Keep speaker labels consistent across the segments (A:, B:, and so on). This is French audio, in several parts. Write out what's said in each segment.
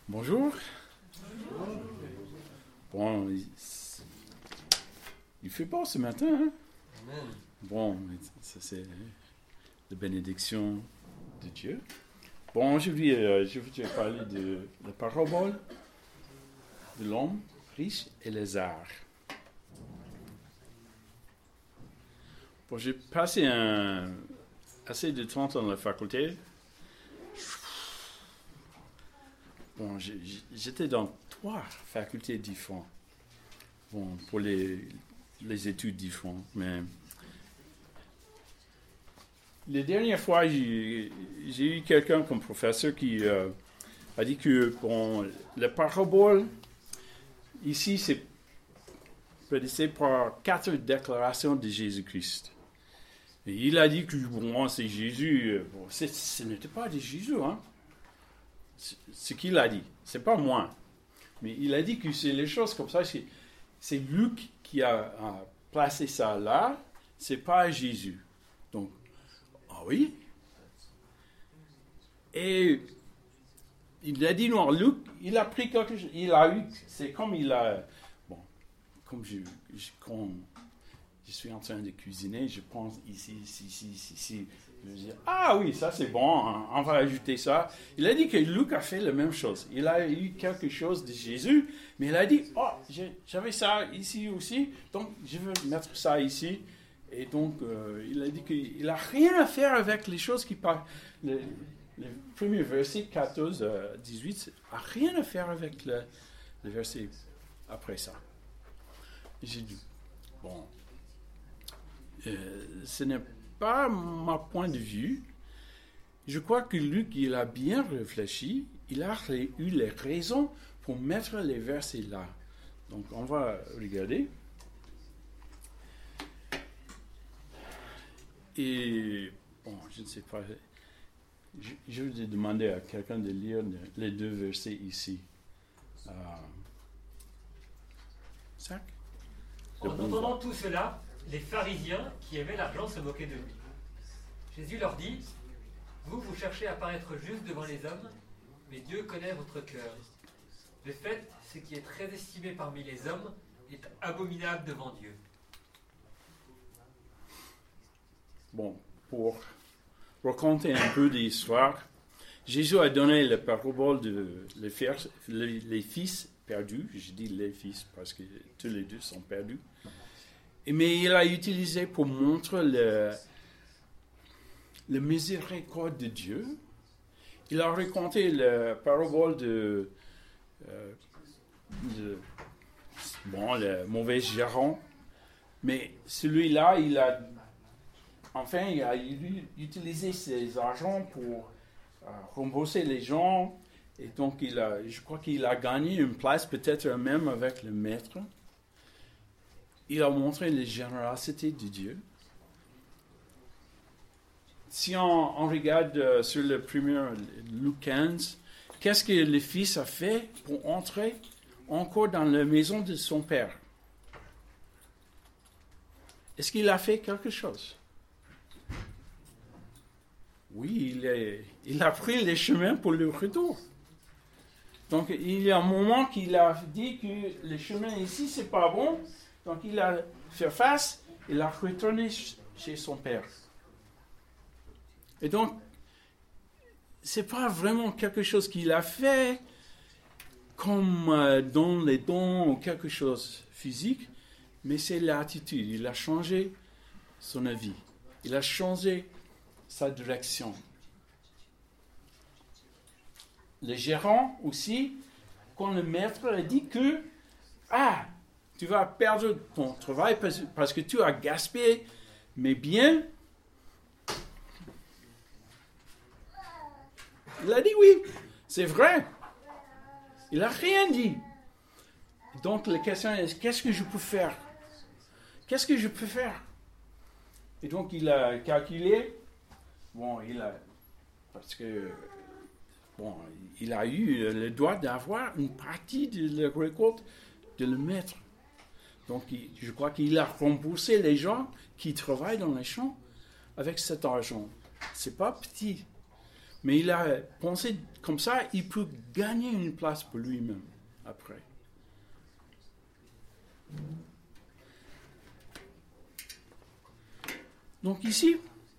A: Bonjour. Bon, il fait beau ce matin, hein?
B: Amen.
A: Bon, ça c'est la bénédiction de Dieu. Bon, aujourd'hui, je voudrais parler de la parabole de l'homme riche et Lazare. Bon, j'ai passé assez de temps dans la faculté. Bon, j'étais dans 3 facultés différentes. Bon, pour les études différentes. Mais la dernière fois, j'ai eu quelqu'un comme professeur qui a dit que bon, la parabole, ici, c'est prédicé par 4 déclarations de Jésus-Christ. Et il a dit que bon, c'est Jésus. Bon, ce n'était pas de Jésus, hein. Ce qu'il a dit, c'est pas moi. Mais il a dit que c'est les choses comme ça. C'est Luc qui a placé ça là. C'est pas Jésus. Donc, ah oui. Et il a dit non. Luc, il a pris quelque chose. Il a eu. C'est comme il a. Bon, comme quand je suis en train de cuisiner, je pense ici. Je veux dire, ah oui, ça c'est bon, hein, on va ajouter ça. Il a dit que Luc a fait la même chose. Il a eu quelque chose de Jésus, mais il a dit, oh, j'avais ça ici aussi, donc je veux mettre ça ici. Et donc, il a dit qu'il n'a rien à faire avec les choses qui parlent. Le premier verset, 14, 18, n'a rien à faire avec le verset après ça. Et j'ai dit, bon, ce n'est pas mon point de vue. Je crois que Luc, il a bien réfléchi, il a eu les raisons pour mettre les versets là. Donc, on va regarder. Et, bon, je ne sais pas, je vais demander à quelqu'un de lire les 2 versets ici. Zach?
B: En entendant tout cela, les pharisiens qui aimaient l'argent se moquaient de lui. Jésus leur dit, vous cherchez à paraître juste devant les hommes, mais Dieu connaît votre cœur. Le fait, ce qui est très estimé parmi les hommes, est abominable devant Dieu.
A: Bon, pour raconter un peu d'histoire, Jésus a donné la parabole de les fils perdus. Je dis les fils parce que tous les 2 sont perdus. Mais il a utilisé pour montrer le miséricorde de Dieu. Il a raconté la parabole de le mauvais gérant. Mais celui-là, il a utilisé ses argent pour rembourser les gens. Et donc, je crois qu'il a gagné une place, peut-être même avec le maître. Il a montré la générosité de Dieu. Si on regarde sur le premier Luc 15, qu'est-ce que le fils a fait pour entrer encore dans la maison de son père? Est-ce qu'il a fait quelque chose? Oui, il a pris les chemins pour le retour. Donc, il y a un moment qu'il a dit que le chemin ici, c'est pas bon. Donc, il a fait face, il a retourné chez son père. Et donc, c'est pas vraiment quelque chose qu'il a fait comme dans les dons ou quelque chose physique, mais c'est l'attitude. Il a changé son avis. Il a changé sa direction. Le gérant aussi, quand le maître a dit que tu vas perdre ton travail parce que tu as gaspillé mes biens. Il a dit oui, c'est vrai. Il n'a rien dit. Donc la question est, qu'est-ce que je peux faire? Qu'est-ce que je peux faire? Et donc il a calculé. Bon, il a eu le droit d'avoir une partie de la récolte de le maître. Donc, je crois qu'il a remboursé les gens qui travaillent dans les champs avec cet argent. C'est pas petit. Mais il a pensé comme ça, il peut gagner une place pour lui-même après. Donc ici,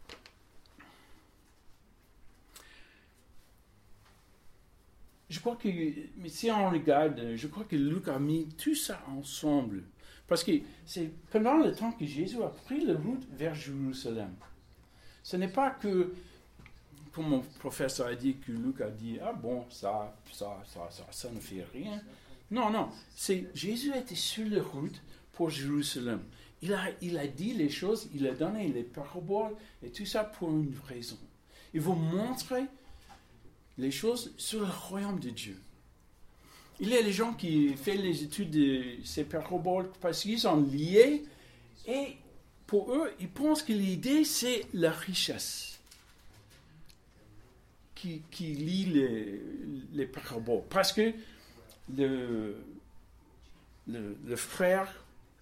A: je crois que, mais si on regarde, je crois que Luc a mis tout ça ensemble. Parce que c'est pendant le temps que Jésus a pris la route vers Jérusalem. Ce n'est pas que, comme mon professeur a dit, que Luc a dit, ah bon, ça ne fait rien. Non, Jésus était sur la route pour Jérusalem. Il a dit les choses, il a donné les paraboles et tout ça pour une raison. Il veut montrer les choses sur le royaume de Dieu. Il y a les gens qui font les études de ces paraboles parce qu'ils sont liés et pour eux, ils pensent que l'idée, c'est la richesse qui lie les paraboles. Parce que le frère,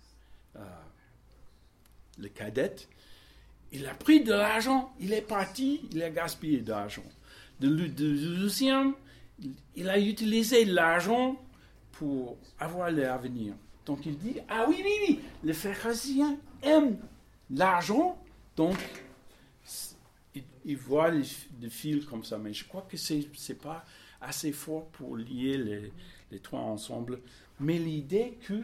A: le cadet, il a pris de l'argent, il est parti, il a gaspillé de l'argent. Le deuxième, il a utilisé l'argent pour avoir l'avenir. Donc il dit, ah oui, les pharisiens aiment l'argent, donc ils voient les fils comme ça. Mais je crois que ce n'est pas assez fort pour lier les trois ensemble. Mais l'idée que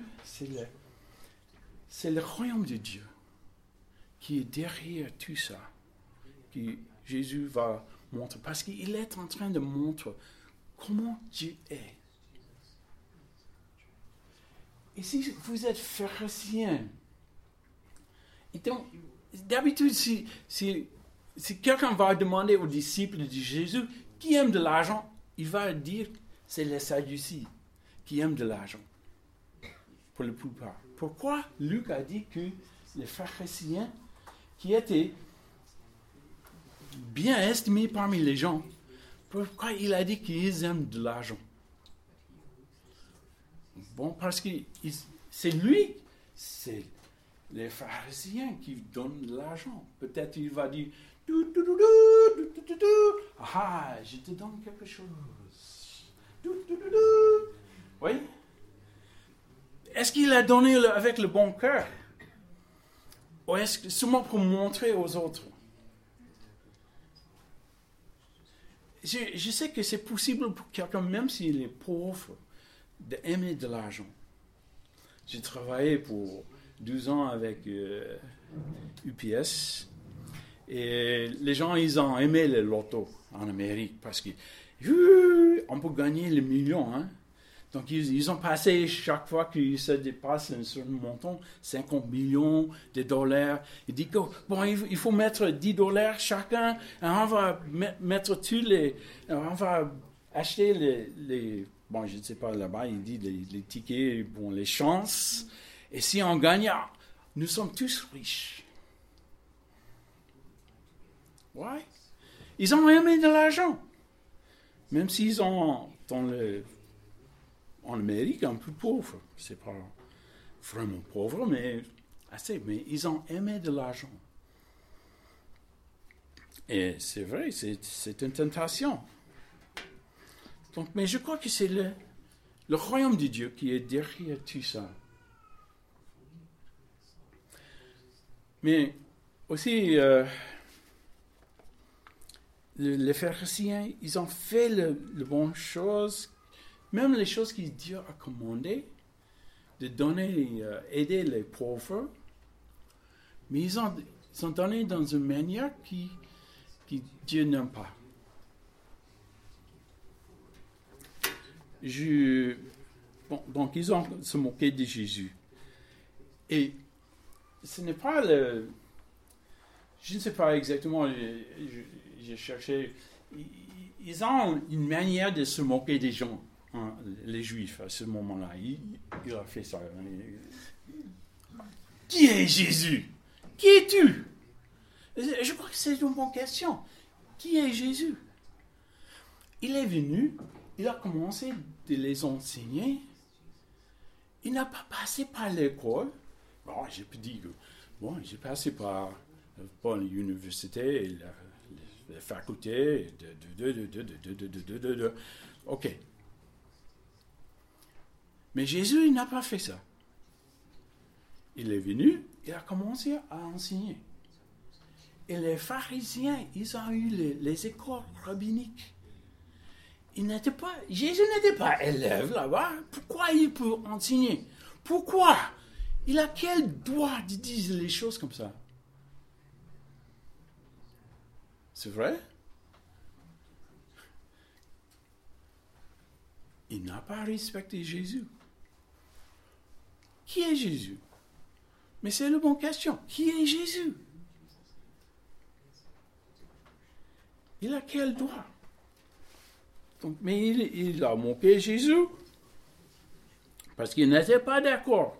A: c'est le royaume de Dieu qui est derrière tout ça, que Jésus va montrer. Parce qu'il est en train de montrer comment Dieu est. Et si vous êtes pharisien, et donc, d'habitude, si quelqu'un va demander aux disciples de Jésus qui aime de l'argent, il va dire c'est les Sadduciens qui aiment de l'argent, pour la plupart. Pourquoi Luc a dit que les pharisiens, qui étaient bien estimés parmi les gens, pourquoi il a dit qu'ils aiment de l'argent? Bon, parce que c'est les pharisiens qui donnent de l'argent. Peut-être il va dire, ah, je te donne quelque chose. Oui? Est-ce qu'il a donné avec le bon cœur? Ou est-ce que seulement pour montrer aux autres? Je sais que c'est possible pour quelqu'un, même s'il est pauvre, d'aimer de l'argent. J'ai travaillé pour 12 ans avec UPS et les gens, ils ont aimé le loto en Amérique parce qu'on peut gagner le million. Hein? Donc, ils ont passé chaque fois que ça dépasse un certain montant, 50 millions de dollars. Ils disent que, bon, il faut mettre 10 dollars chacun, et on va mettre on va acheter les bon, je ne sais pas là-bas, il dit les tickets, bon, les chances. Et si on gagne, nous sommes tous riches. Ouais. Ils ont aimé de l'argent. Même s'ils sont en Amérique un peu pauvres. C'est pas vraiment pauvre, mais assez. Mais ils ont aimé de l'argent. Et c'est vrai, c'est une tentation. Donc, mais je crois que c'est le royaume de Dieu qui est derrière tout ça. Mais aussi, les pharisiens, ils ont fait les bonnes choses, même les choses que Dieu a commandées, de donner, aider les pauvres, mais ils ont donné dans une manière que Dieu n'aime pas. Donc, ils ont se moqué de Jésus. Et ce n'est pas je ne sais pas exactement, j'ai cherché. Ils ont une manière de se moquer des gens, hein, les Juifs, à ce moment-là. Il a fait ça. Qui est Jésus? Qui es-tu? Je crois que c'est une bonne question. Qui est Jésus? Il est venu. Il a commencé de les enseigner. Il n'a pas passé par l'école. Bon, j'ai pu dire que j'ai passé par l'université, faculté, OK. Mais Jésus, il n'a pas fait ça. Il est venu, il a commencé à enseigner. Et les pharisiens, ils ont eu les écoles rabbiniques. Jésus n'était pas élève là-bas. Pourquoi il peut enseigner? Pourquoi? Il a quel droit de dire les choses comme ça? C'est vrai? Il n'a pas respecté Jésus. Qui est Jésus? Mais c'est la bonne question. Qui est Jésus? Il a quel droit? Donc, mais il a moqué Jésus parce qu'il n'était pas d'accord.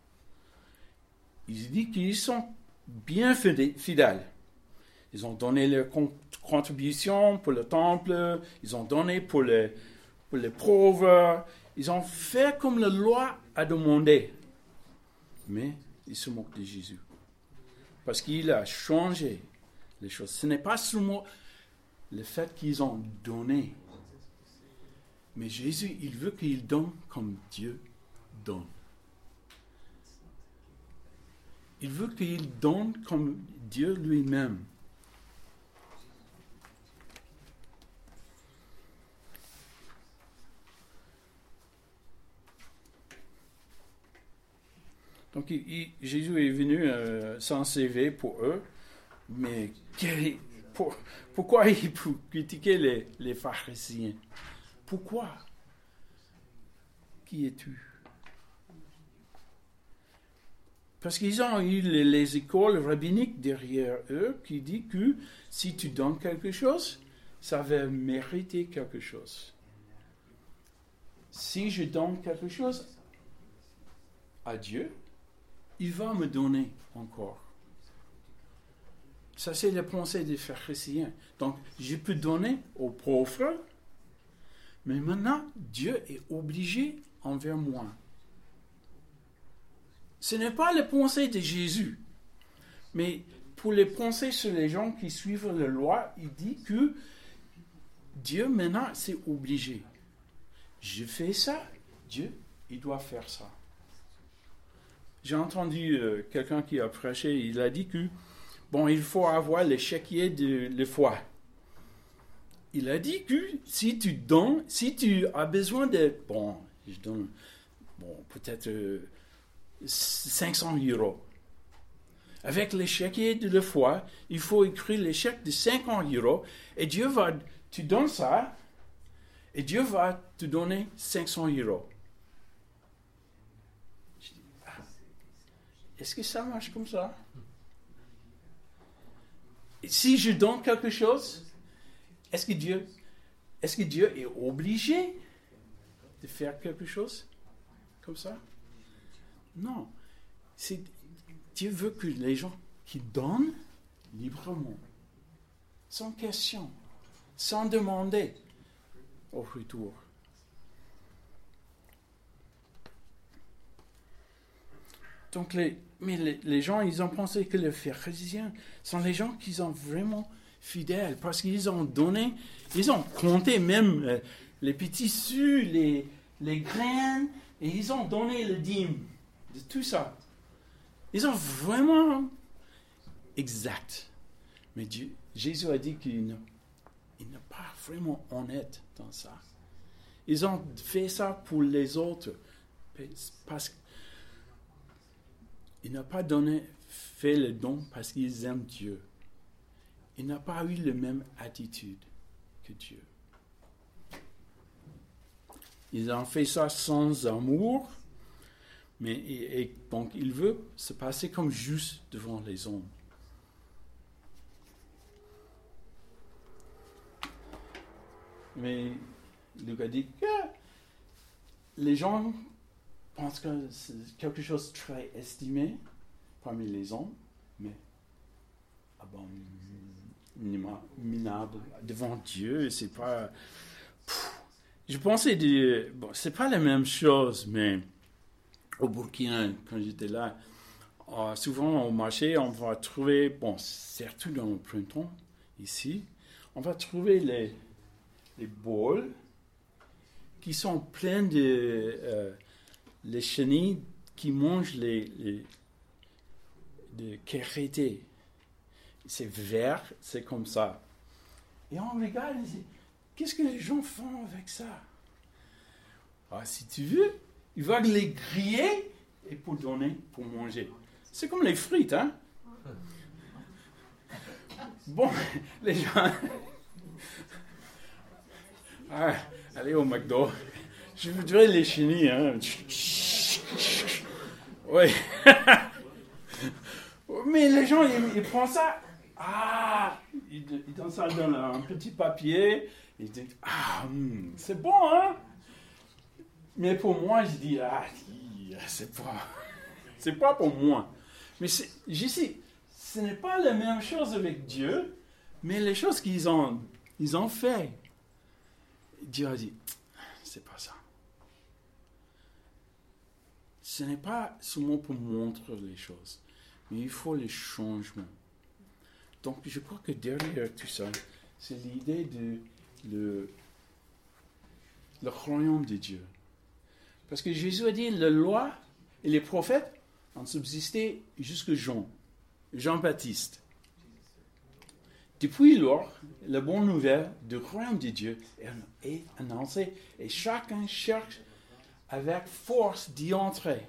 A: Il dit qu'ils sont bien fidèles. Ils ont donné leur contribution pour le temple, ils ont donné pour les pauvres, ils ont fait comme la loi a demandé. Mais ils se moquent de Jésus. Parce qu'il a changé les choses. Ce n'est pas seulement le fait qu'ils ont donné. Mais Jésus, il veut qu'il donne comme Dieu donne. Il veut qu'il donne comme Dieu lui-même. Donc, Jésus est venu sans CV pour eux, mais pourquoi il peut critiquer les pharisiens? Pourquoi? Qui es-tu? Parce qu'ils ont eu les écoles rabbiniques derrière eux qui disent que si tu donnes quelque chose, ça va mériter quelque chose. Si je donne quelque chose à Dieu, il va me donner encore. Ça, c'est la pensée des pharisiens. Donc, je peux donner aux pauvres, mais maintenant, Dieu est obligé envers moi. Ce n'est pas la pensée de Jésus. Mais pour les pensées sur les gens qui suivent la loi, il dit que Dieu, maintenant, c'est obligé. Je fais ça, Dieu, il doit faire ça. J'ai entendu quelqu'un qui a prêché, il a dit que, il faut avoir le chéquier de la foi. Il a dit que si tu donnes, si tu as besoin de, je donne, peut-être 500 €. Avec le chéquier de la foi, il faut écrire le chèque de 50 € et tu donnes ça, et Dieu va te donner 500 €. Je dis, est-ce que ça marche comme ça? Et si je donne quelque chose, est-ce que Dieu est obligé de faire quelque chose comme ça? Non. Dieu veut que les gens qui donnent librement, sans question, sans demander au retour. Donc les gens, ils ont pensé que les pharisiens sont les gens qui sont vraiment fidèles parce qu'ils ont donné, ils ont compté même les petits sous, les graines, et ils ont donné le dîme de tout ça. Ils ont vraiment exact. Mais Jésus a dit qu'il n'est pas vraiment honnête dans ça. Ils ont fait ça pour les autres parce qu'ils n'ont pas fait le don parce qu'ils aiment Dieu. Ils n'ont pas eu la même attitude que Dieu. Ils ont fait ça sans amour, mais donc il veut se passer comme juste devant les hommes. Mais Luc a dit que les gens pensent que c'est quelque chose de très estimé parmi les hommes, mais minable devant Dieu, c'est pas. Je pensais c'est pas la même chose, mais au Burkina, quand j'étais là, souvent au marché, on va trouver, surtout dans le printemps, ici, on va trouver les bols qui sont pleins de les chenilles qui mangent les kérité. C'est vert, c'est comme ça. Et on regarde et dit, qu'est-ce que les gens font avec ça? Ah, si tu veux, ils vont les griller et pour donner, pour manger. C'est comme les frites, hein? Bon, les gens... Ah, allez au McDo. Je voudrais les chenilles, hein? Oui. Mais les gens, ils prennent ça. Ah, ils donnent ça dans un petit papier. Ils disent, c'est bon, hein? Mais pour moi, je dis, c'est pas pour moi. Mais je sais, ce n'est pas la même chose avec Dieu, mais les choses qu'ils ont fait. Dieu a dit, c'est pas ça. Ce n'est pas seulement pour montrer les choses, mais il faut les changements. Donc, je crois que derrière tout ça, c'est l'idée de le royaume de Dieu. Parce que Jésus a dit, la loi et les prophètes ont subsisté jusqu'à Jean-Baptiste. Depuis lors, la bonne nouvelle du royaume de Dieu est annoncée et chacun cherche avec force d'y entrer.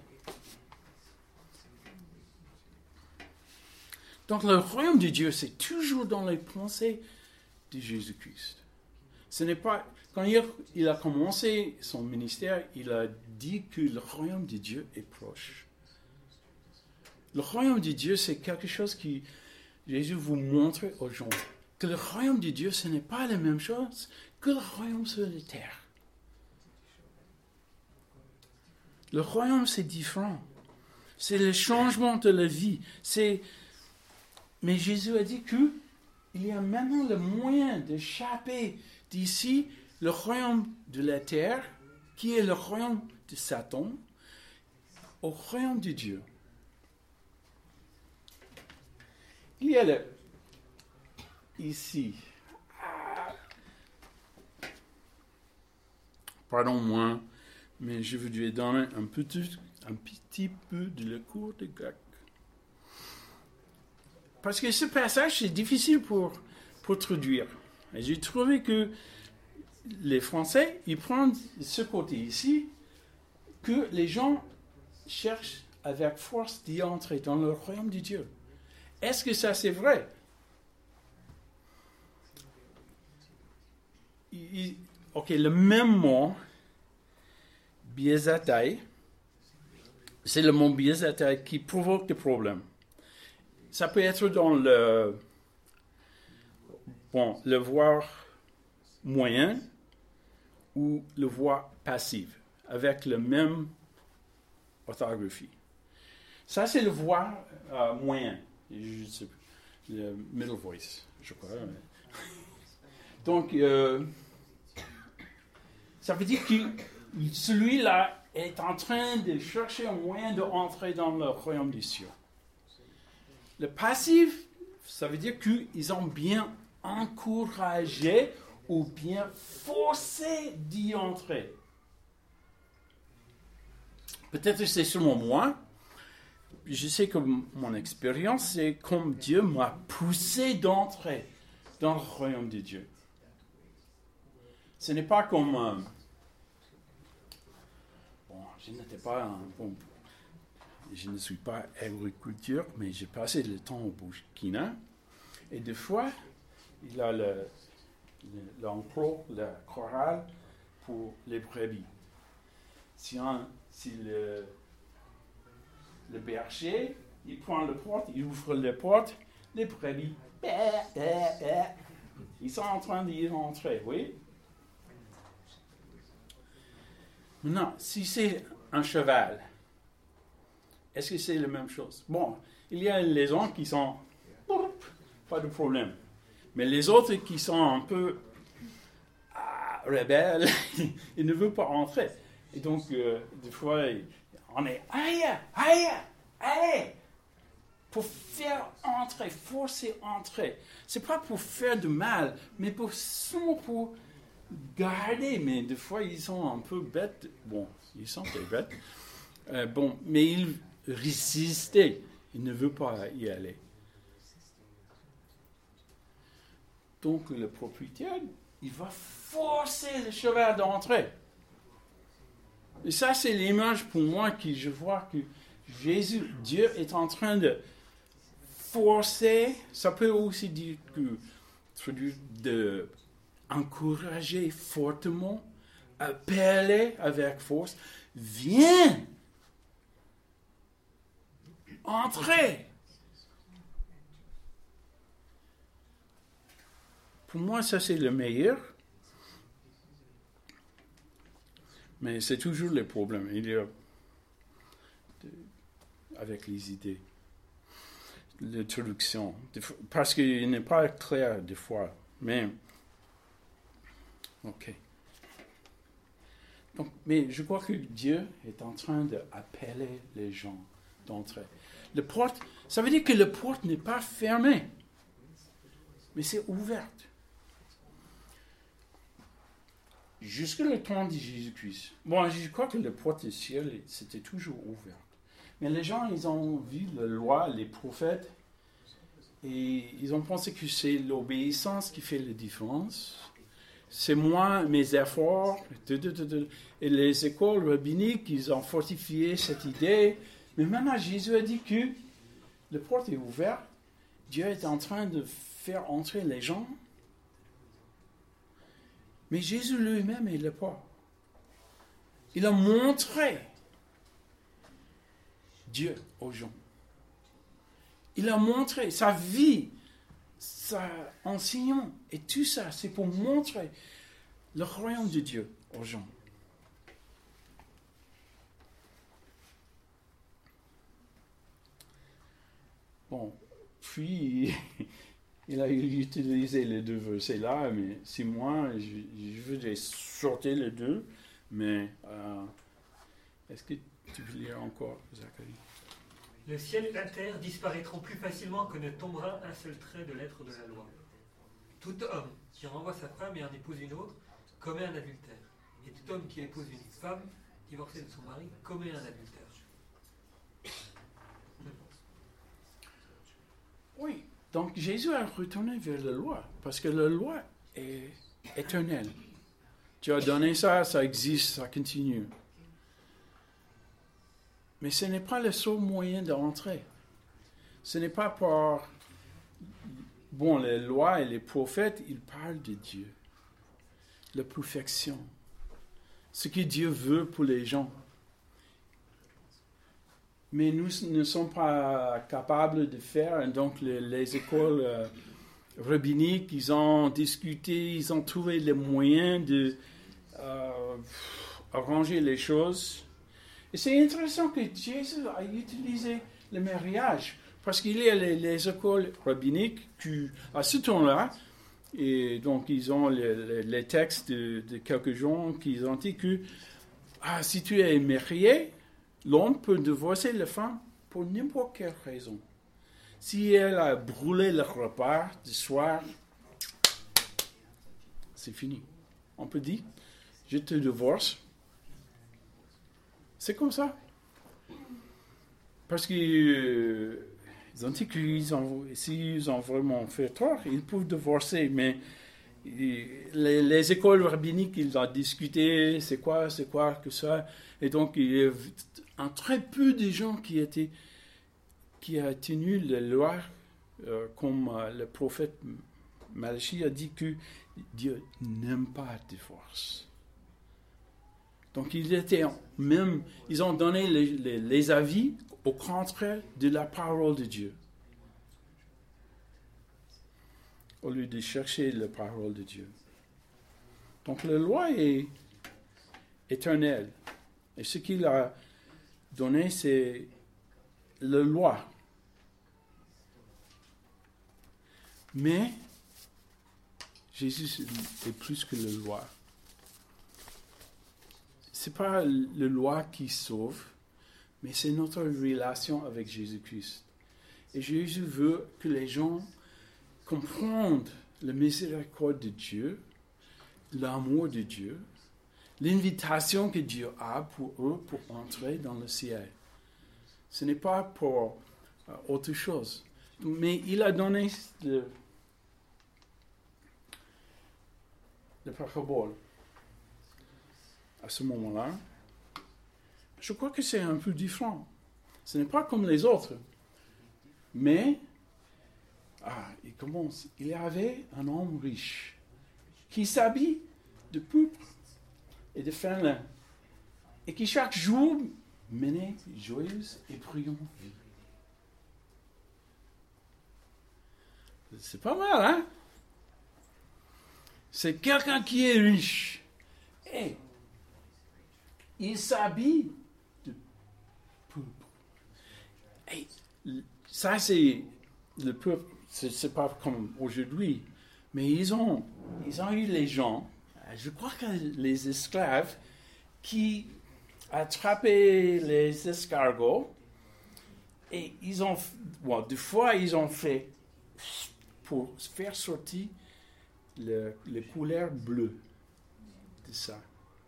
A: Donc le royaume de Dieu, c'est toujours dans les pensées de Jésus-Christ. Ce n'est pas... Quand il a commencé son ministère, il a dit que le royaume de Dieu est proche. Le royaume de Dieu, c'est quelque chose que Jésus vous montre aux gens. Que le royaume de Dieu, ce n'est pas la même chose que le royaume sur la terre. Le royaume, c'est différent. C'est le changement de la vie. Mais Jésus a dit qu'il y a maintenant le moyen d'échapper d'ici le royaume de la terre, qui est le royaume de Satan, au royaume de Dieu. Il y a ici, pardon-moi, mais je voudrais donner un petit peu de le cours de grec. Parce que ce passage, c'est difficile pour traduire. Et j'ai trouvé que les Français, ils prennent ce côté ici, que les gens cherchent avec force d'y entrer dans le royaume de Dieu. Est-ce que ça, c'est vrai? Ok, le même mot, biazatai, c'est le mot biazatai qui provoque des problèmes. Ça peut être dans le voix moyen ou le voix passive, avec la même orthographie. Ça, c'est le voix moyen. Je sais plus, le middle voice, je crois. Donc, ça veut dire que celui-là est en train de chercher un moyen d'entrer dans le royaume des cieux. Le passif, ça veut dire qu'ils ont bien encouragé ou bien forcé d'y entrer. Peut-être que c'est seulement moi. Je sais que mon expérience, c'est comme Dieu m'a poussé d'entrer dans le royaume de Dieu. Ce n'est pas comme... je ne suis pas agriculteur, mais j'ai passé le temps au Burkina. Et des fois, il a l'enclos, la chorale pour les brebis. Si le berger, il prend la porte, il ouvre la porte, les brebis, ils sont en train d'y rentrer, oui? Maintenant, si c'est un cheval, est-ce que c'est la même chose? Bon, il y a les gens qui sont, pas de problème. Mais les autres qui sont un peu rebelles, ils ne veulent pas rentrer. Et donc, des fois, on est, aïe! pour faire entrer, forcer entrer. C'est pas pour faire du mal, mais pour garder. Mais des fois, ils sont un peu bêtes. Bon, ils sont des bêtes. Mais ils résistaient. Ils ne veulent pas y aller. Donc, le propriétaire, il va forcer le cheval d'entrer. Et ça, c'est l'image pour moi que je vois que Dieu est en train de forcer. Ça peut aussi dire de encourager fortement, appeler avec force. Viens! Entrez! Pour moi, ça, c'est le meilleur. Mais c'est toujours le problème. Il y a avec les idées, l'introduction, parce qu'il n'est pas clair des fois. Mais, ok. Donc, mais je crois que Dieu est en train d'appeler les gens d'entrer. La porte, ça veut dire que la porte n'est pas fermée, mais c'est ouverte. Jusqu'à le temps de Jésus-Christ. Bon, je crois que la porte du ciel, c'était toujours ouverte. Mais les gens, ils ont vu la loi, les prophètes, et ils ont pensé que c'est l'obéissance qui fait la différence. C'est moi, mes efforts, et les écoles rabbiniques, ils ont fortifié cette idée. Mais maintenant, Jésus a dit que la porte est ouverte. Dieu est en train de faire entrer les gens. Mais Jésus lui-même, il n'est pas. Il a montré Dieu aux gens. Il a montré sa vie, son enseignement, et tout ça, c'est pour montrer le royaume de Dieu aux gens. Bon, puis... Il a utilisé les deux versets là, mais si moi, je veux sortir les deux, mais est-ce que tu veux lire encore, Zacharie?
B: Le ciel et la terre disparaîtront plus facilement que ne tombera un seul trait de l'être de la loi. Tout homme qui renvoie sa femme et en épouse une autre commet un adultère. Et tout homme qui épouse une femme divorcée de son mari commet un adultère.
A: Oui. Donc, Jésus a retourné vers la loi, parce que la loi est éternelle. Tu as donné ça, ça existe, ça continue. Mais ce n'est pas le seul moyen d'entrer. Ce n'est pas par... Bon, les lois et les prophètes, ils parlent de Dieu. La perfection. Ce que Dieu veut pour les gens. Mais nous ne sommes pas capables de faire. Donc, les écoles rabbiniques, ils ont discuté, ils ont trouvé les moyens de arranger les choses. Et c'est intéressant que Jésus a utilisé le mariage. Parce qu'il y a les écoles rabbiniques qui, à ce temps-là, et donc ils ont les textes de quelques gens qui ont dit que si tu es marié, l'homme peut divorcer la femme pour n'importe quelle raison. Si elle a brûlé le repas du soir, c'est fini. On peut dire, je te divorce. C'est comme ça. Parce que ils ont dit que s'ils ont vraiment fait tort, ils peuvent divorcer. Mais les écoles rabbiniques, ils ont discuté, c'est quoi que ça. Et donc, il y a un très peu de gens qui a tenu la loi, comme le prophète Malachi a dit que Dieu n'aime pas le divorce. Donc, ils ont donné les avis au contraire de la parole de Dieu, au lieu de chercher la parole de Dieu. Donc, la loi est éternelle. Et ce qu'il a donné, c'est la loi. Mais Jésus est plus que la loi. Ce n'est pas la loi qui sauve, mais c'est notre relation avec Jésus-Christ. Et Jésus veut que les gens comprennent la miséricorde de Dieu, l'amour de Dieu, l'invitation que Dieu a pour eux pour entrer dans le ciel. Ce n'est pas pour autre chose. Mais il a donné le parabole à ce moment-là. Je crois que c'est un peu différent. Ce n'est pas comme les autres. Mais, il commence. Il y avait un homme riche qui s'habille de pourpre et de fin lin et qui chaque jour menait joyeuse et brillante vie. C'est pas mal, hein? C'est quelqu'un qui est riche. Et il s'habille de pourpre. Et ça, c'est le peuple. C'est pas comme aujourd'hui. Mais ils ont eu les gens, je crois que les esclaves, qui attrapaient les escargots. Et des fois, ils ont fait, pour faire sortir les couleurs bleues de ça.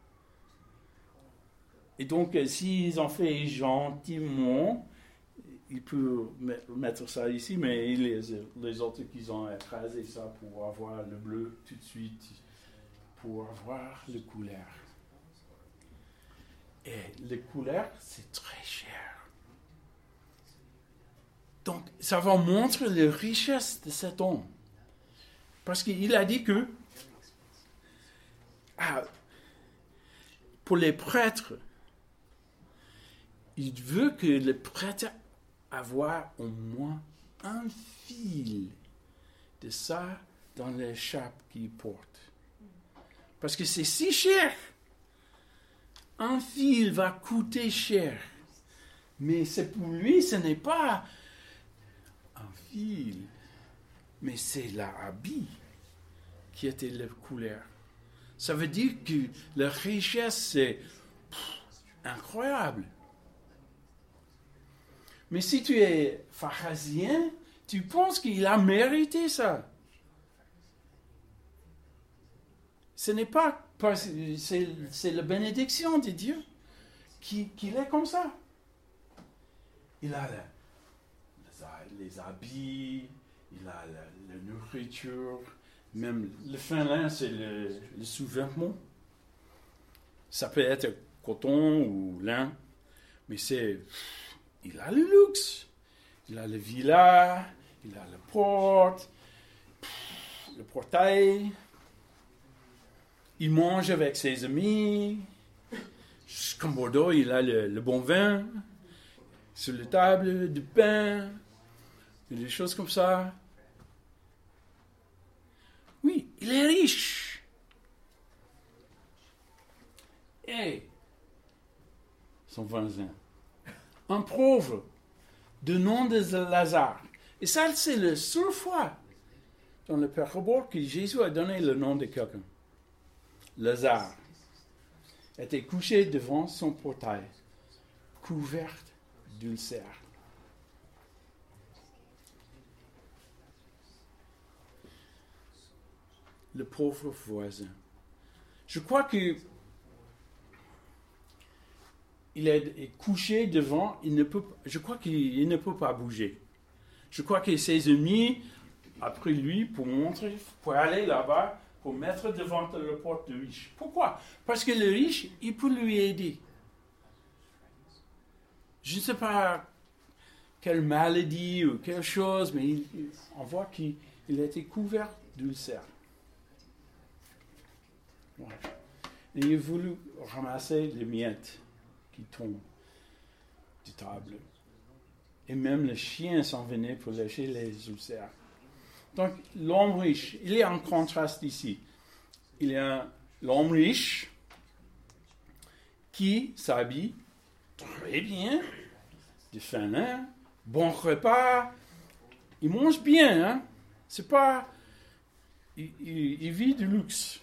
A: Et donc, s'ils ont fait gentiment, ils peuvent mettre ça ici, mais les autres qui ont écrasé ça pour avoir le bleu tout de suite, pour avoir les couleurs. Et les couleurs, c'est très cher. Donc, ça va montrer la richesse de cet homme. Parce qu'il a dit que, pour les prêtres, il veut que les prêtres avoir au moins un fil de ça dans l'écharpe qu'il porte. Parce que c'est si cher. Un fil va coûter cher. Mais c'est pour lui, ce n'est pas un fil, mais c'est l'habit qui était la couleur. Ça veut dire que la richesse, c'est incroyable. Mais si tu es pharisien, tu penses qu'il a mérité ça. Ce n'est pas c'est la bénédiction de Dieu qu'il est comme ça. Il a les habits, il a la nourriture, même le fin lin, c'est le sous-vêtement. Ça peut être coton ou lin, mais il a le luxe. Il a la villa, il a la porte, le portail. Il mange avec ses amis. Comme Bordeaux, il a le bon vin. Sur la table, du pain. Des choses comme ça. Oui, il est riche. Et son voisin, un pauvre, de nom de Lazare. Et ça, c'est la seule fois dans le parabole que Jésus a donné le nom de quelqu'un. Lazare était couché devant son portail, couvert d'ulcères. Le pauvre voisin. Je crois que il est couché devant, je crois qu'il ne peut pas bouger. Je crois que ses ennemis, après lui, pour aller là-bas, pour mettre devant la porte du riche. Pourquoi? Parce que le riche, il peut lui aider. Je ne sais pas quelle maladie ou quelque chose, mais on voit qu'il a été couvert d'ulcères. Ouais. Et il a voulu ramasser les miettes qui tombent du table. Et même les chiens s'en venaient pour lécher les ulcères. Donc, l'homme riche, il y a un contraste ici. Il y a l'homme riche qui s'habille très bien, de fin lin, bon repas, il mange bien, hein? C'est pas... Il vit du luxe.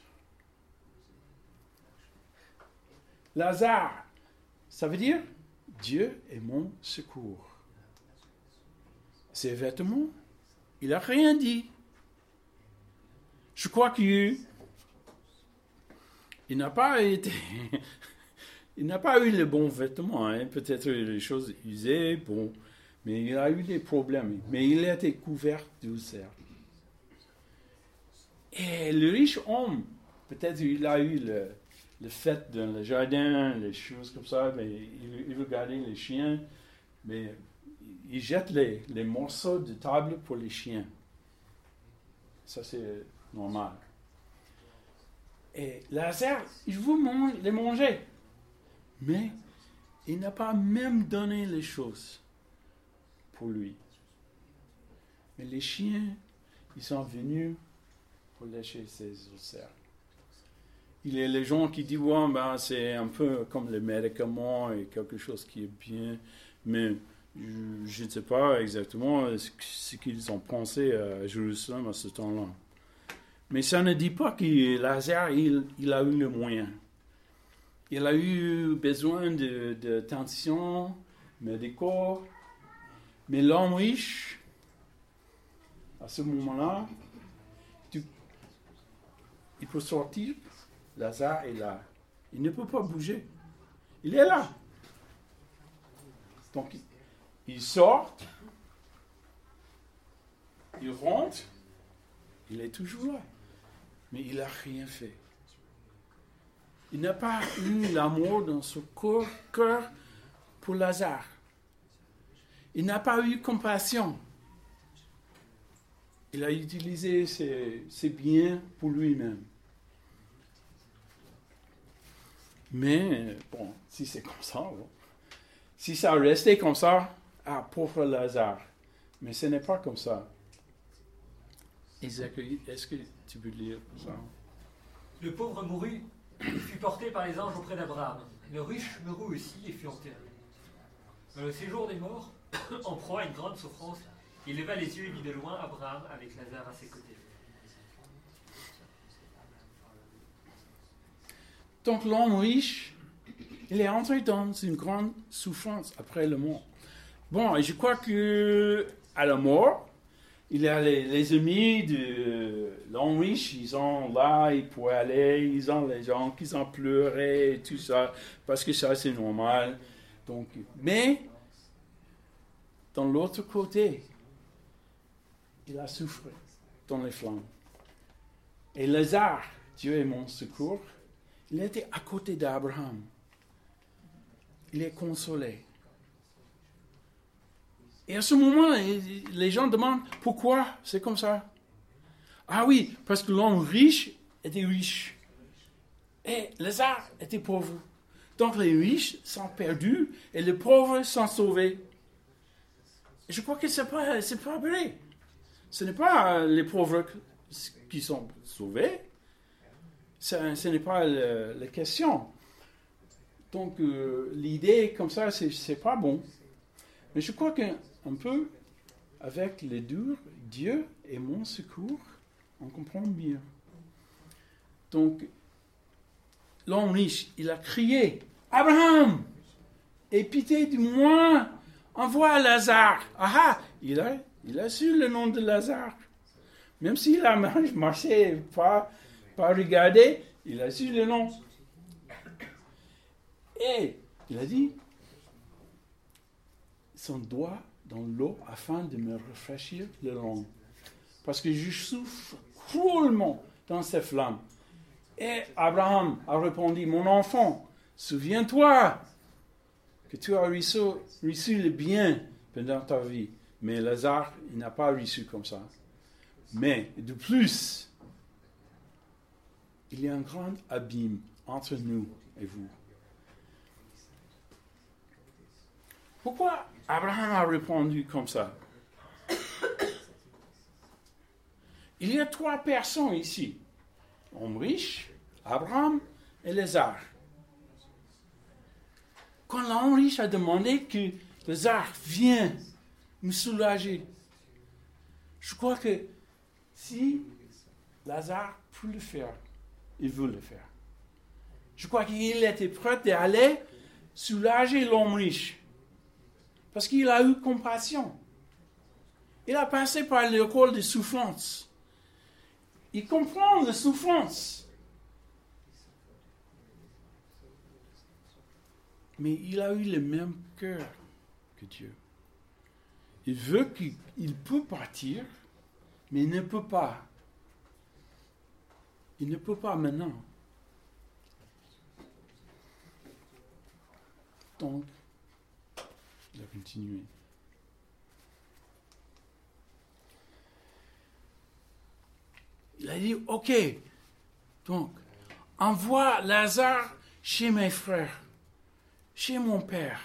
A: Lazare, ça veut dire Dieu est mon secours. ses vêtements. Il n'a rien dit. Je crois qu'il n'a pas été... Il n'a pas eu les bons vêtements. Hein. Peut-être les choses usées, bon. Mais il a eu des problèmes. Mais il a été couvert d'ulcères. Et le riche homme, peut-être il a eu le fait dans le jardin, les choses comme ça, mais il veut garder les chiens, mais il jette les morceaux de table pour les chiens. Ça, c'est normal. Et Lazare, il veut les manger, mais il n'a pas même donné les choses pour lui. Mais les chiens, ils sont venus pour lécher ses ulcères. Il y a les gens qui disent, ouais, ben, c'est un peu comme les médicaments et quelque chose qui est bien, mais je ne sais pas exactement ce qu'ils ont pensé à Jérusalem à ce temps-là. Mais ça ne dit pas que Lazare, il a eu le moyen. Il a eu besoin d'attention médicale, mais l'homme riche, à ce moment-là, il peut sortir. Lazare est là. Il ne peut pas bouger. Il est là. Donc, il sort, il rentre, il est toujours là. Mais il n'a rien fait. Il n'a pas eu l'amour dans son cœur pour Lazare. Il n'a pas eu compassion. Il a utilisé ses biens pour lui-même. Mais, bon, si c'est comme ça, bon. Si ça restait comme ça, pauvre Lazare. Mais ce n'est pas comme ça. Esaïe, est-ce que tu peux lire ça?
B: Le pauvre mourut et fut porté par les anges auprès d'Abraham. Le riche mourut aussi et fut enterré. Dans le séjour des morts, en proie à une grande souffrance, il leva les yeux et vit de loin Abraham avec Lazare à ses côtés.
A: Donc l'homme riche, il est entré dans une grande souffrance après la mort. Bon, et je crois que à la mort, il y a les amis de l'homme riche, ils sont là, ils peuvent aller, ils ont les gens qui ont pleuré et tout ça, parce que ça c'est normal. Donc, mais, dans l'autre côté, il a souffert dans les flammes. Et Lazare, Dieu est mon secours, il était à côté d'Abraham. Il est consolé. Et à ce moment, les gens demandent pourquoi c'est comme ça. Ah oui, parce que l'homme riche était riche. Et Lazare était pauvre. Donc les riches sont perdus et les pauvres sont sauvés. Et je crois que c'est pas vrai. Ce n'est pas les pauvres qui sont sauvés. Ce n'est pas la question. Donc, l'idée comme ça, c'est pas bon. Mais je crois qu'un peu, avec les durs, Dieu est mon secours, on comprend bien. Donc, l'homme riche, il a crié, « Abraham, aie pitié de moi, envoie Lazare. » Ah, il a su le nom de Lazare. Même s'il a marché, pas regardé, il a su le nom. Et il a dit, son doigt dans l'eau afin de me rafraîchir le langue. Parce que je souffre cruellement dans ces flammes. Et Abraham a répondu, mon enfant, souviens-toi que tu as reçu le bien pendant ta vie. Mais Lazare, il n'a pas reçu comme ça. Mais de plus, il y a un grand abîme entre nous et vous. Pourquoi Abraham a répondu comme ça? Il y a 3 personnes ici. L'homme riche, Abraham et Lazare. Quand l'homme riche a demandé que Lazare vienne me soulager, je crois que si Lazare peut le faire, il veut le faire. Je crois qu'il était prêt d'aller soulager l'homme riche. Parce qu'il a eu compassion. Il a passé par l'école de souffrance. Il comprend la souffrance. Mais il a eu le même cœur que Dieu. Il peut partir, mais il ne peut pas. Il ne peut pas maintenant. Donc, il a continué. Il a dit, OK, donc, envoie Lazare chez mes frères, chez mon père.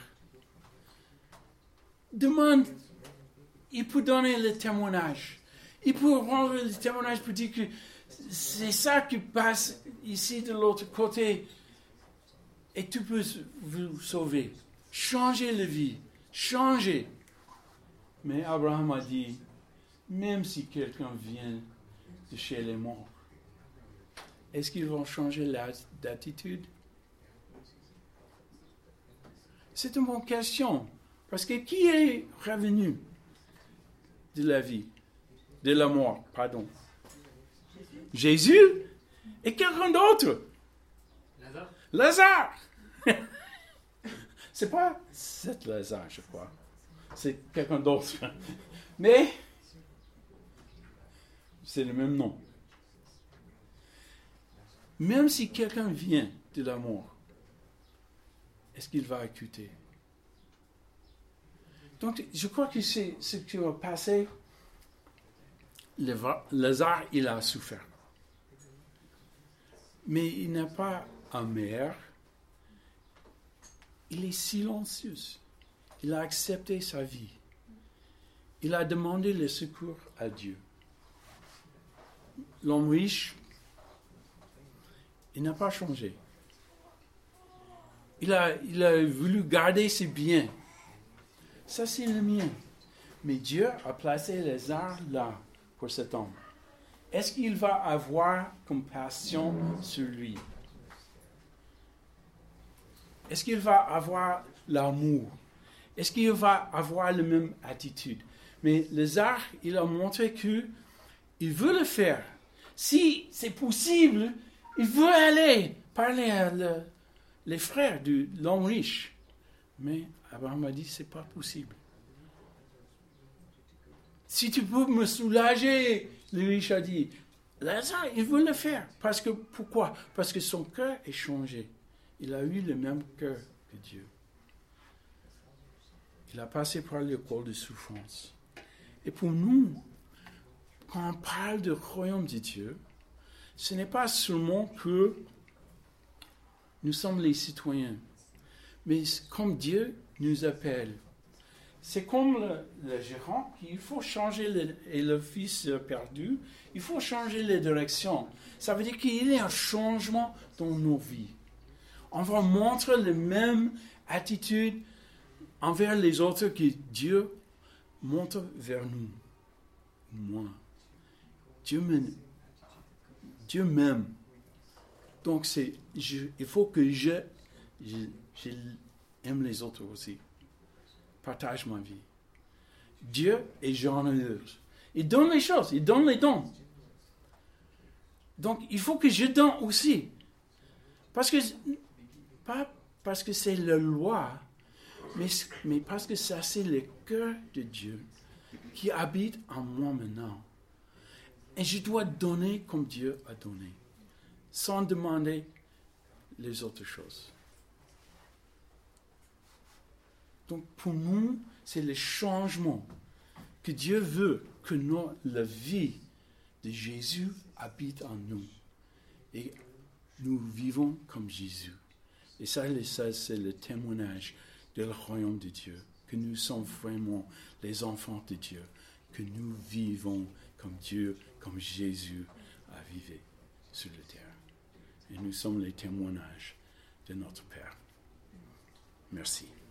A: Demande, il peut donner le témoignage. Il peut rendre le témoignage pour dire que c'est ça qui passe ici de l'autre côté. Et tu peux vous sauver. Changer la vie. Changer. Mais Abraham a dit, même si quelqu'un vient de chez les morts, est-ce qu'ils vont changer d'attitude? C'est une bonne question. Parce que qui est revenu de la vie? De la mort, pardon. Jésus et quelqu'un d'autre. Lazare. C'est pas cet Lazare, je crois. C'est quelqu'un d'autre. Mais c'est le même nom. Même si quelqu'un vient de la mort, est-ce qu'il va écouter? Donc, je crois que c'est ce qui va passer. Lazare, il a souffert. Mais il n'a pas amer. Il est silencieux. Il a accepté sa vie. Il a demandé le secours à Dieu. L'homme riche, il n'a pas changé. Il a voulu garder ses biens. Ça, c'est le mien. Mais Dieu a placé les arts là pour cet homme. Est-ce qu'il va avoir compassion sur lui? Est-ce qu'il va avoir l'amour? Est-ce qu'il va avoir la même attitude? Mais Lazare, il a montré qu'il veut le faire. Si c'est possible, il veut aller parler à les frères de l'homme riche. Mais Abraham a dit, c'est pas possible. Si tu peux me soulager, le riche a dit, Lazare, il veut le faire. Pourquoi? Parce que son cœur est changé. Il a eu le même cœur que Dieu. Il a passé par l'école de souffrance. Et pour nous, quand on parle du royaume de Dieu, ce n'est pas seulement que nous sommes les citoyens, mais comme Dieu nous appelle. C'est comme le gérant, il faut changer, et le fils perdu, il faut changer les directions. Ça veut dire qu'il y a un changement dans nos vies. On va montrer la même attitude envers les autres que Dieu montre vers nous. Moi. Dieu m'aime. Donc, il faut que j'aime les autres aussi. Partage ma vie. Dieu est généreux. Il donne les choses, il donne les dons. Donc, il faut que je donne aussi. Pas parce que c'est la loi, mais parce que ça, c'est le cœur de Dieu qui habite en moi maintenant. Et je dois donner comme Dieu a donné, sans demander les autres choses. Donc pour nous, c'est le changement que Dieu veut que la vie de Jésus habite en nous. Et nous vivons comme Jésus. Et ça, c'est le témoignage du royaume de Dieu, que nous sommes vraiment les enfants de Dieu, que nous vivons comme Dieu, comme Jésus a vécu sur la terre. Et nous sommes les témoignages de notre Père. Merci.